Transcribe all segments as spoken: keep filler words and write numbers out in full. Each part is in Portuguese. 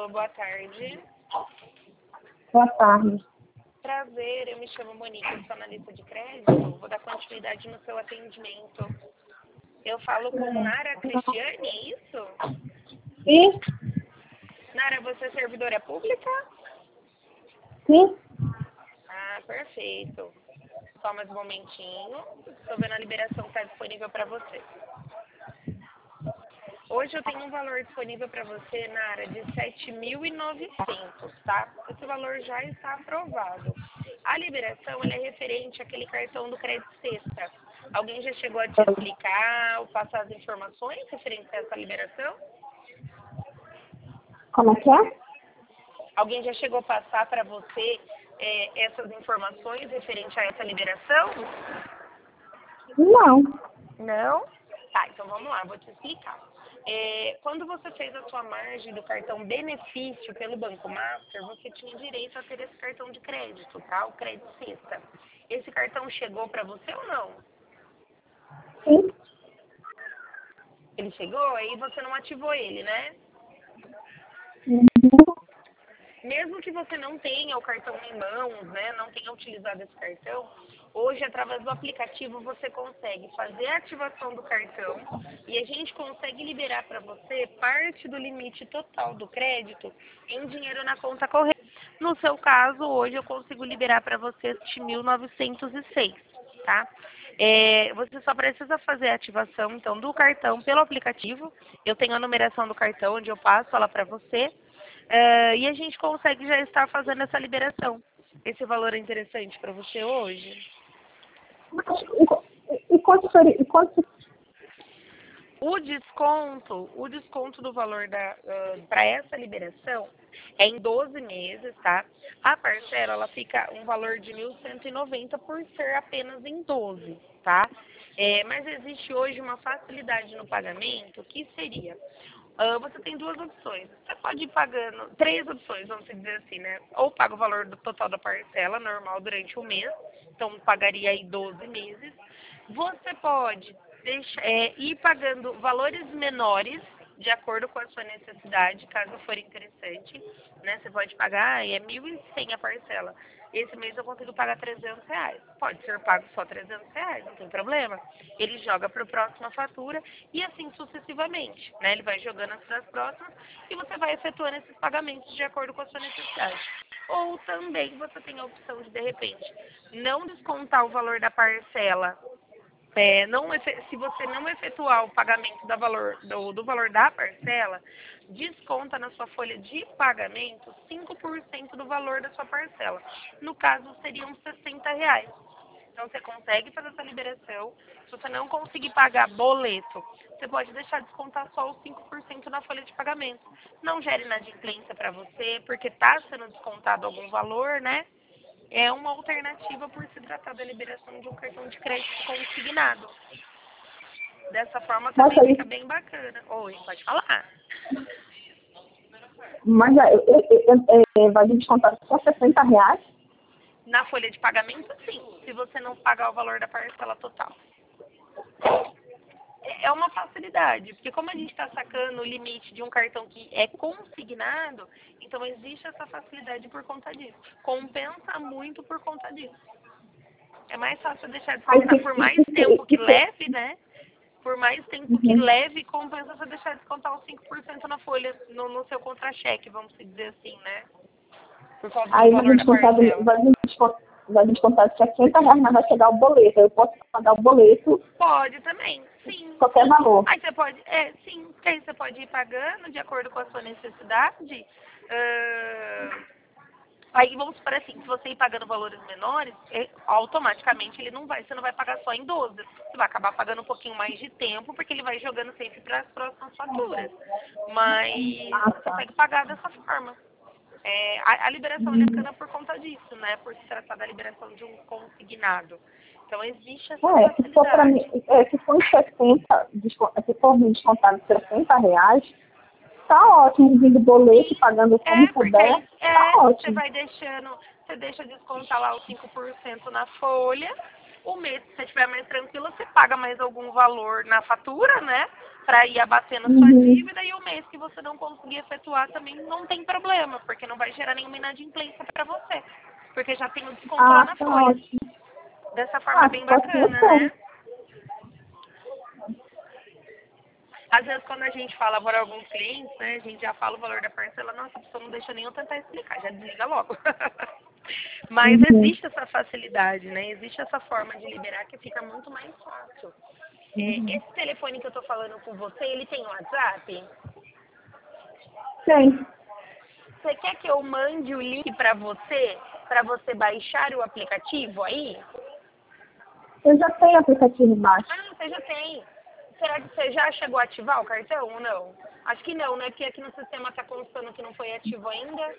Alô, boa tarde. Boa tarde. Prazer, eu me chamo Monique, eu sou analista de crédito. Vou dar continuidade no seu atendimento. Eu falo com Nara Cristiane, é isso? Sim? Nara, você é servidora pública? Sim? Ah, perfeito. Só mais um momentinho. Estou vendo a liberação que está disponível para você. Hoje eu tenho um valor disponível para você, Nara, de sete mil e novecentos, tá? Esse valor já está aprovado. A liberação ela é referente àquele cartão do crédito sexta. Alguém já chegou a te explicar ou passar as informações referentes a essa liberação? Como é que é? Alguém já chegou a passar para você é, essas informações referentes a essa liberação? Não. Não? Tá, então vamos lá, vou te explicar. É, quando você fez a sua margem do cartão benefício pelo Banco Master, você tinha direito a ter esse cartão de crédito, tá? O crédito sexta. Esse cartão chegou para você ou não? Sim? Ele chegou, aí você não ativou ele, né? Uhum. Mesmo que você não tenha o cartão em mãos, né, não tenha utilizado esse cartão, hoje, através do aplicativo, você consegue fazer a ativação do cartão e a gente consegue liberar para você parte do limite total do crédito em dinheiro na conta corrente. No seu caso, hoje eu consigo liberar para você sete mil novecentos e seis, tá? É, você só precisa fazer a ativação, então, do cartão pelo aplicativo. Eu tenho a numeração do cartão, onde eu passo ela para você. Uh, e a gente consegue já estar fazendo essa liberação. Esse valor é interessante para você hoje? E, e quanto seria? E quanto... O desconto, o desconto do valor da, uh, para essa liberação é em doze meses, tá? A parcela, ela fica um valor de mil cento e noventa por ser apenas em doze, tá? É, mas existe hoje uma facilidade no pagamento que seria... Uh, você tem duas opções. Você pode ir pagando, três opções, vamos dizer assim, né? Ou paga o valor do total da parcela normal durante um mês, então pagaria aí doze meses. Você pode deixar, é, ir pagando valores menores, de acordo com a sua necessidade, caso for interessante, né? Você pode pagar, é mil e cem a parcela. Esse mês eu consigo pagar trezentos reais. Pode ser pago só trezentos reais, não tem problema. Ele joga para a próxima fatura e assim sucessivamente, né? Ele vai jogando para as próximas e você vai efetuando esses pagamentos de acordo com a sua necessidade. Ou também você tem a opção de, de repente, não descontar o valor da parcela. É, não, se você não efetuar o pagamento da valor, do, do valor da parcela, desconta na sua folha de pagamento cinco por cento do valor da sua parcela. No caso, seriam sessenta reais. Então, você consegue fazer essa liberação. Se você não conseguir pagar boleto, você pode deixar descontar só os cinco por cento na folha de pagamento. Não gera inadimplência para você, porque está sendo descontado algum valor, né? É uma alternativa por se tratar da liberação de um cartão de crédito consignado. Dessa forma também Nossa, fica isso... bem bacana. Oi, pode falar. Mas é, é, é, vai descontar só sessenta reais? Na folha de pagamento, sim, se você não pagar o valor da parcela total. É uma facilidade, porque como a gente está sacando o limite de um cartão que é consignado, então existe essa facilidade por conta disso. Compensa muito por conta disso. É mais fácil deixar descontar por mais tempo que leve, né? Por mais tempo que Uhum. leve, compensa você deixar descontar os cinco por cento na folha, no, no seu contra-cheque, vamos dizer assim, né? Por causa Aí do vai valor da descontar, parcela. vai descontar, vai descontar sessenta reais, mas vai chegar o boleto. Eu posso pagar o boleto. Pode também, sim. Qualquer sim. valor. Aí você pode, é, sim, porque aí você pode ir pagando de acordo com a sua necessidade. Uh, aí vamos supor assim, se você ir pagando valores menores, é, automaticamente ele não vai, você não vai pagar só em doze. Você vai acabar pagando um pouquinho mais de tempo, porque ele vai jogando sempre para as próximas faturas. Mas Ah, você tá. consegue pagar dessa forma. É, a, a liberação é bacana por conta disso, né? Por se tratar da liberação de um consignado. Então, existe essa É, se for para mim, facilidade. é, se for em sessenta, desco- se for me descontar de sessenta reais, tá ótimo, vindo boleto, pagando como É, porque puder, aí tá é, você ótimo. vai deixando, você deixa descontar lá os cinco por cento na folha, O mês que você estiver mais tranquila, você paga mais algum valor na fatura, né? Para ir abatendo a sua Uhum. dívida, e o mês que você não conseguir efetuar também não tem problema, porque não vai gerar nenhuma inadimplência para você, porque já tem o desconto lá Ah, na tá folha. ótimo. Dessa forma é Ah, bem pode ser bacana, né? bom. Às vezes, quando a gente fala para alguns clientes, né, a gente já fala o valor da parcela, nossa, a pessoa não deixa nem eu tentar explicar, já desliga logo. Mas Uhum. existe essa facilidade, né? Existe essa forma de liberar que fica muito mais fácil. É, Uhum. esse telefone que eu tô falando com você, ele tem WhatsApp? Tem. Você quer que eu mande o link para você, para você baixar o aplicativo aí? Eu já tenho aplicativo embaixo. Ah, você já tem. Será que você já chegou a ativar o cartão ou não? Acho que não, né? Porque aqui no sistema está constando que não foi ativo ainda.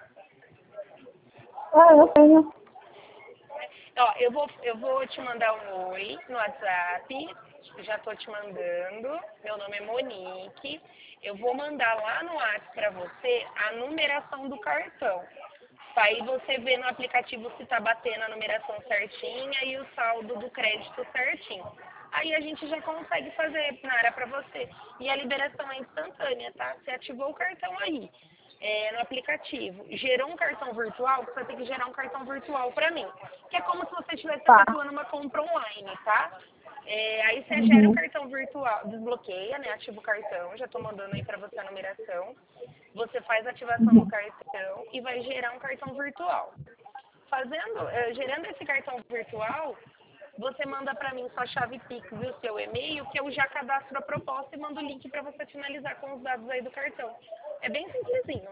Ah, eu tenho. Ó, eu vou, eu vou te mandar um oi no WhatsApp. Já tô te mandando. Meu nome é Monique. Eu vou mandar lá no WhatsApp para você a numeração do cartão. Aí você vê no aplicativo se tá batendo a numeração certinha e o saldo do crédito certinho. Aí a gente já consegue fazer na área para você. E a liberação é instantânea, tá? Você ativou o cartão aí, é, no aplicativo. Gerou um cartão virtual, você vai ter que gerar um cartão virtual para mim. Que é como se você estivesse Tá. efetuando uma compra online, tá? É, aí você gera o Uhum. cartão virtual, desbloqueia, né? Ativa o cartão, já tô mandando aí para você a numeração. Você faz a ativação do Uhum. cartão e vai gerar um cartão virtual. Fazendo, eh, gerando esse cartão virtual, você manda para mim sua chave Pix e o seu e-mail, que eu já cadastro a proposta e mando o link para você finalizar com os dados aí do cartão. É bem simplesinho.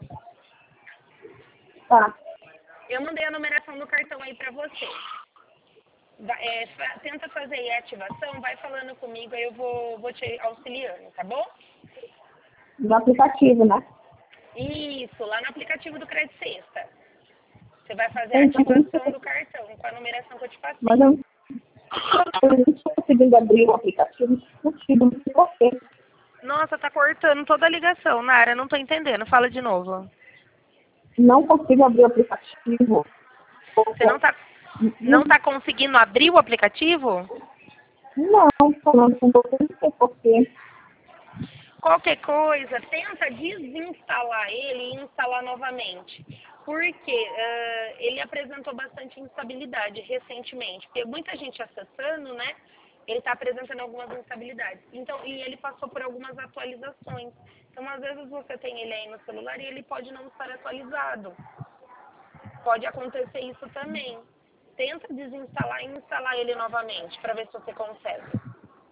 Tá. Eu mandei a numeração do cartão aí para você. Vai- é, fa- tenta fazer aí a ativação, vai falando comigo, aí eu vou, vou te auxiliando, tá bom? No aplicativo, né? Isso, lá no aplicativo do Crédito Sexta. Você vai fazer a Então, ativação do cartão com a numeração que eu te mas passei. eu, eu não estou conseguindo abrir o aplicativo. Não consigo, não sei por quê. Nossa, tá cortando toda a ligação, Nara, não tô entendendo. Fala de novo. Não consigo abrir o aplicativo. Você não tá, não tá conseguindo abrir o aplicativo? Não, falando com você, não sei por quê. Qualquer coisa, tenta desinstalar ele e instalar novamente. Porque ah, ele apresentou bastante instabilidade recentemente. Porque muita gente acessando, né? Ele está apresentando algumas instabilidades. Então, e ele passou por algumas atualizações. Então, às vezes você tem ele aí no celular e ele pode não estar atualizado. Pode acontecer isso também. Tenta desinstalar e instalar ele novamente para ver se você consegue.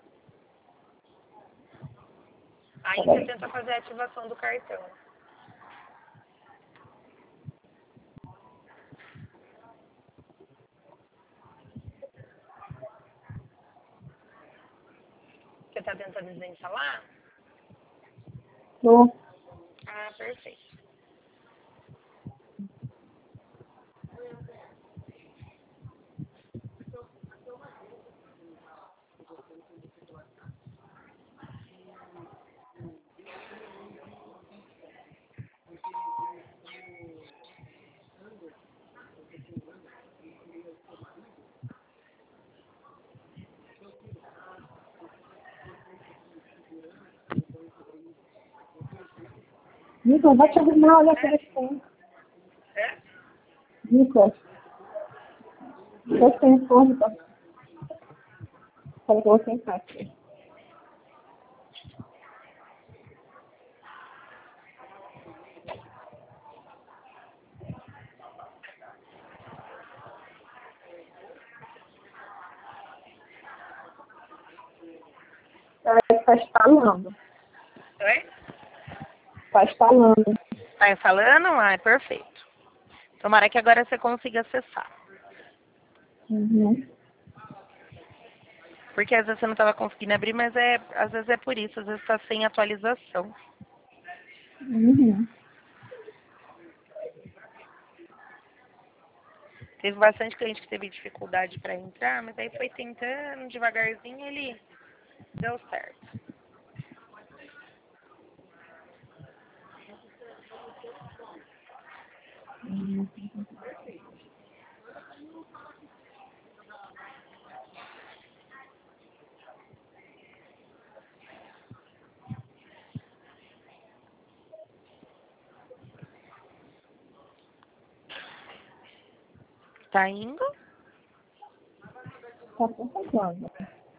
Aí você Peraí. tenta fazer a ativação do cartão. Você está tentando desinstalar? Tô. Ah, perfeito. Nico, vai te arrumar, olha que telefone. É? Nico, eu tenho fone, tá? Falei que eu vou sentar aqui. Ela está instalando. Oi? Está instalando. Tá falando? Ah, é perfeito. Tomara que agora você consiga acessar. Uhum. Porque às vezes você não estava conseguindo abrir, mas é, às vezes é por isso, às vezes está sem atualização. Uhum. Teve bastante cliente que teve dificuldade para entrar, mas aí foi tentando devagarzinho, ele deu certo. Uhum. Tá indo? Tá carregando.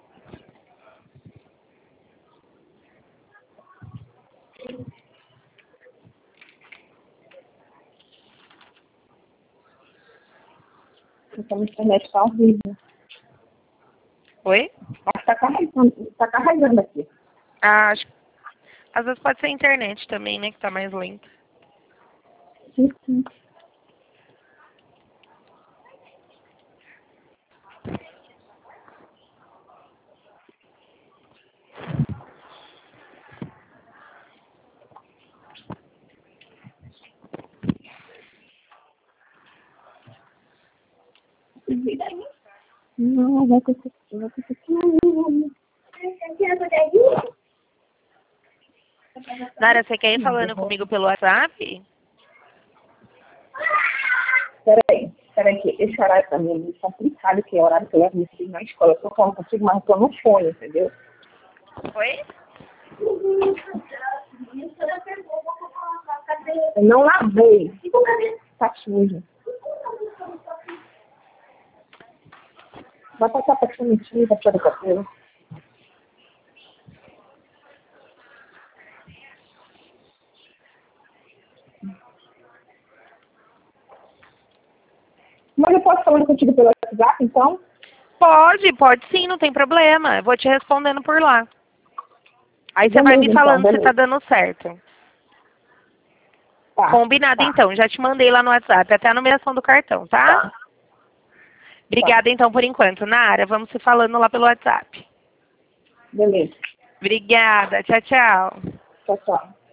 Porque a internet tá horrível. Oi? Mas tá carregando, tá carregando aqui. Ah, acho... Às vezes pode ser a internet também, né? Que tá mais lenta. Sim, sim. Não, vai conseguir, vai conseguir. Nara, você quer ir falando comigo pelo WhatsApp? Peraí, peraí, que esse horário pra mim é muito complicado, que é o horário que eu levo meu filho na escola. Eu tô falando contigo, mas eu tô no fone, entendeu? Oi? Eu não lavei. Tá sujo. Vai passar pra cima, pra tirar do cabelo. Mas eu posso falar contigo pelo WhatsApp, então? Pode, pode sim, não tem problema. Eu vou te respondendo por lá. Aí você vai Beleza, me então, falando se beleza. tá dando certo. Tá, Combinado tá, então, já te mandei lá no WhatsApp, até a numeração do cartão, tá? tá. Obrigada então por enquanto. Nara, vamos se falando lá pelo WhatsApp. Beleza. Obrigada, tchau, tchau. Tchau, tchau.